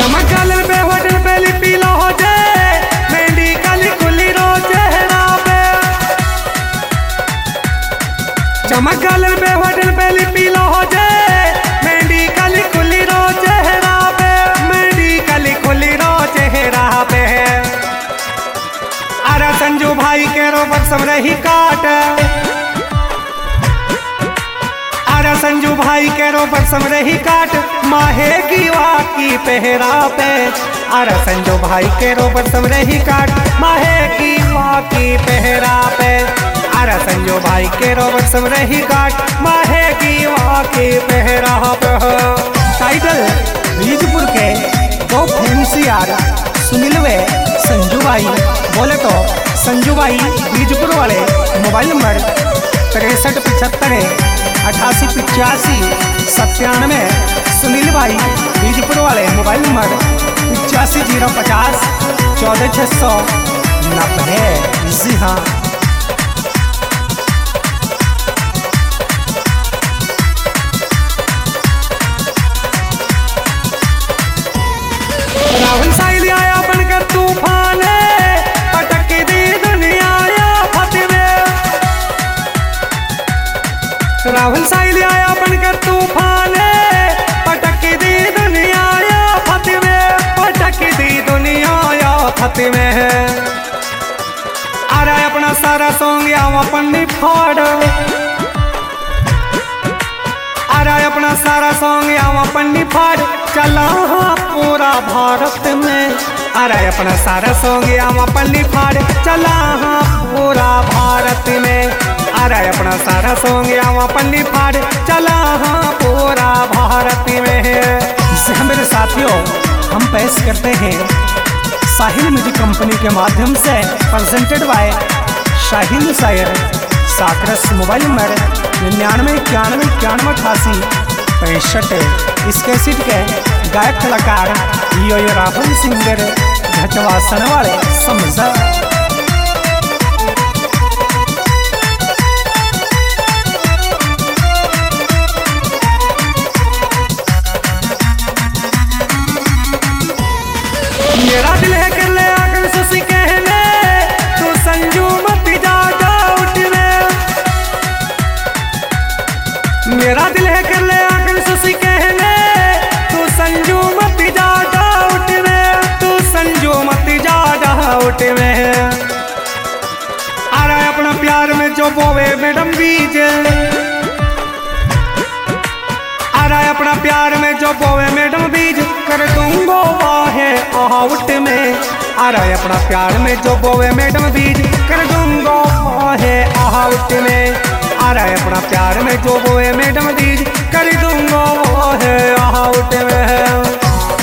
चमकल पे होटल पे लिपी लो हो जाए मेहंदी काली कुली रो चेहरा पे। चमकल पे होटल पे लिपी लो हो जाए मेहंदी काली कुली रो चेहरा पे। मेहंदी काली कुली रो चेहरा पे। अरे संजू भाई के रोबत सब रही काट। अरे संजू भाई के रोबत सब रही काट माहे की वाकी पहरा पे। अरे संजू भाई के रोबत सब रही काट माहे की वाकी पहरा पे। अरे संजू भाई के रोबत सब रही काट माहे की वाकी पहरा पे। टाइटल बीजपुर के दो फेमस यार सुनील वे संजू भाई। बोले तो संजू भाई बीजपुर वाले मोबाइल नंबर 6375 8885 97। सुनील भाई बीजपुर वाले मोबाइल नंबर 85050 14690। जी हाँ। राहुल साहिल आया बनकर तूफान पटक दी दुनिया आफत में। राहुल साहिल आया बनकर तूफान पटक दी दुनिया आफत में। पटक दी दुनिया आफत में। अरे अपना सारा सॉन्ग आवा पन्नी फाड़। अरे अपना सारा सॉन्ग आवा पन्नी फाड़ चला पूरा भारत में। अरे अपना सारा सॉन्ग आवा पन्नी फाड़ चला पूरा भारत में। अरे अपना सारा सॉन्ग आवा पन्नी फाड़ चला पूरा भारत में। जिसे मेरे साथियों हम पेश करते हैं साहिल म्यूजिक कंपनी के माध्यम से प्रेजेंटेड बाय साहिल शायर साकरस। Mobile number 9991918865। इसके सीट के गायक कलाकार यो राहुल सिंगर घटवासन वाले समझा। मेरा दिल है कर ले आकर सुसी कहने तू संजू मत जा डाउट में। मेरा दिल है कर ले आकर सुसी कहने तू संजू मत जा डाउट में। तू संजू मत जा डाउट में। अरे अपना प्यार में जो बोवे मैडम बीज। अरे अपना प्यार में जो बोवे मैडम बीज कर दूंगो वाहे आउट में। अरे अपना प्यार में जो बोवे मैडम बीज कर दूंगो वाहे आउट में। अरे अपना प्यार में जो बोवे मैडम बीज कर दूंगो वाहे आउट में।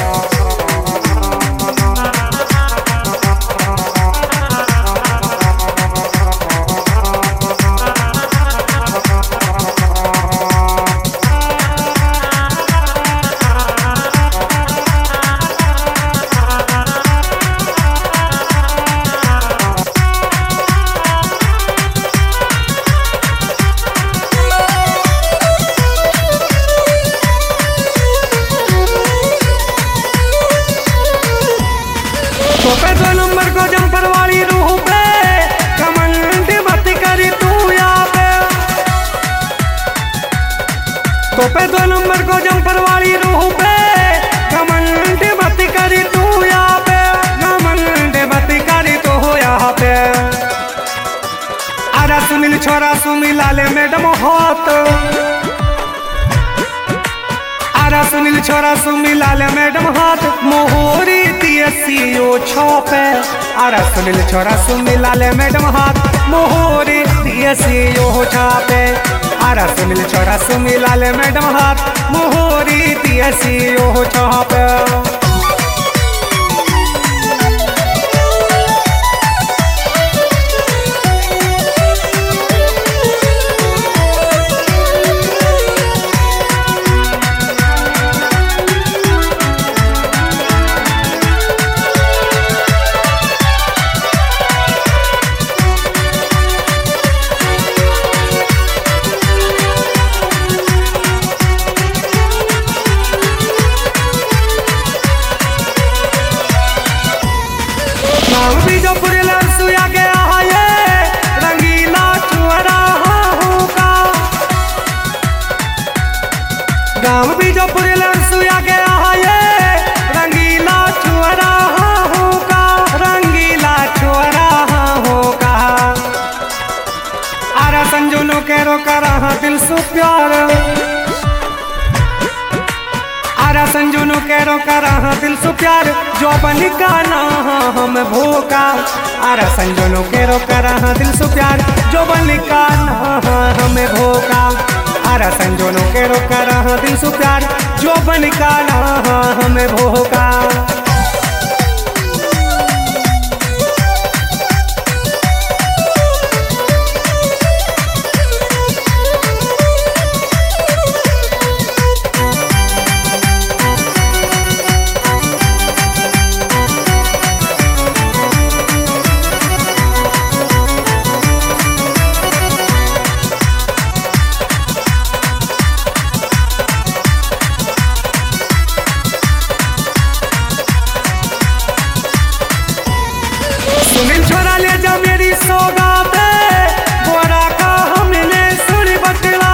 तो पे 2 नंबर को जंपर वाली रूह पे कमंड मत करी तू यहाँ पे। तो पे 2 नंबर को जंपर वाली रूह पे कमंड मत करी तू यहाँ पे। कमंड मत करी तू यहाँ पे। अरे सुनील छोरा सुमिला ले मैडम हाथ। अरे सुनील छोरा सुमिला ले मैडम हाथ मोहरी सीओ छापे। अरे सुनील छोरा सुमिला ले मैडम हाथ मोहरी सीओ छापे। अरे सुनील छोरा सुमिला ले मैडम हाथ मोहरी सीओ छापे। प्यार आरा संजुनु केरो करा दिल सु प्यार जो बनी का ना हम भूखा आरा संजुनु केरो करा दिल सु प्यार जो बनी का ना हम भूखा आरा संजुनु केरो करा दिल सु प्यार जो बनी का ना हम भूखा सुनील छोरा ले जा मेरी सौगात बोरा का हमने सुनी बटला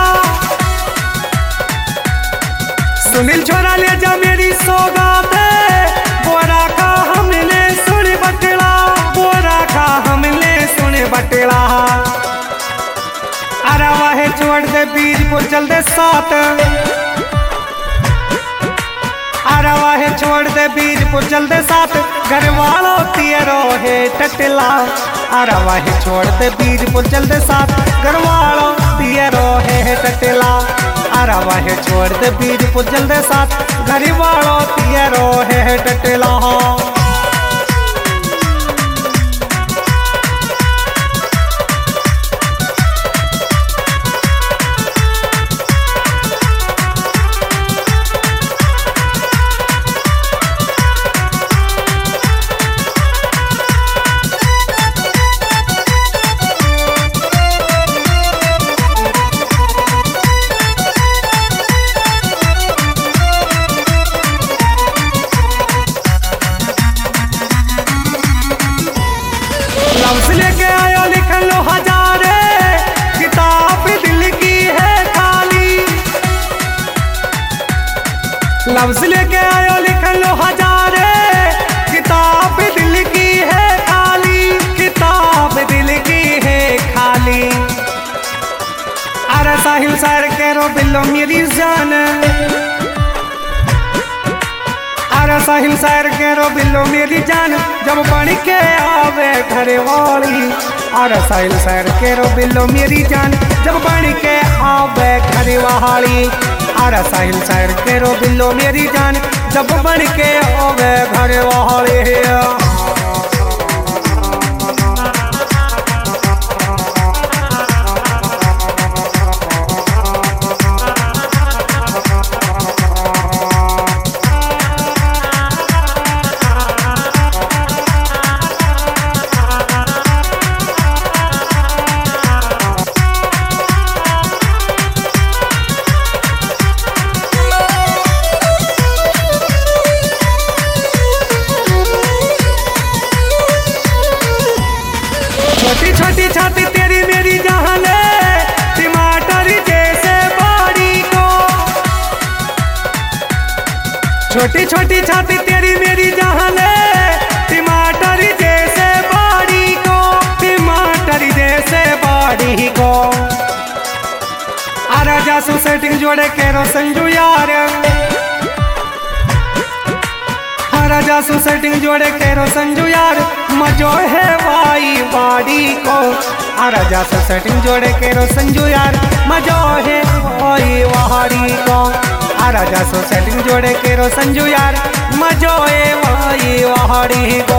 सुनील छोरा ले जा मेरी सौगात बोरा का हमने सुनी बटला बोरा का हमने सुनी बटला अरे वाहे छोड़ दे बीजपुर चल दे साथ अरे वाहे छोड़ दे बीजपुर चल दे साथ घर वालों तेरो है टटला अरे वाहे छोड़ दे बीजपुर चल दे साथ घर वालों तेरो है टटला अरे वाहे छोड़ दे बीजपुर चल दे साथ घर वालों तेरो है टटला लफ्ज़ लेके आयो लिख लो हजारे किताब दिल की है खाली लफ्ज़ लेके आयो लिख लो हजारे किताब दिल की है खाली किताब दिल की है खाली अरे साहिल सर के रो बिल्लो मेरी जान अरे साहिल सैर के रो बिल्लो मेरी जान जब बन के आवे घर वाली अरे साहिल सैर के रो बिल्लो मेरी जान जब बन के आवे घर वाली अरे साहिल सैर के रो बिल्लो मेरी जान जब बन के आवे घर वाली छोटी छोटी छाती तेरी मेरी जहां ले टमाटर जैसे बाड़ी को छोटी छोटी छाती तेरी मेरी जहां ले टमाटर जैसे बाड़ी को टमाटर जैसे बाड़ी को अरे जासू सेटिंग जोड़े केरो संजू यार राजा सु सेटिंग जोड़े केरो संजू यार मजो है वाई वाड़ी को राजा सु सेटिंग जोड़े केरो संजू यार मजो है वाई वाड़ी को राजा सु सेटिंग जोड़े केरो संजू यार मजो है वाई वाड़ी को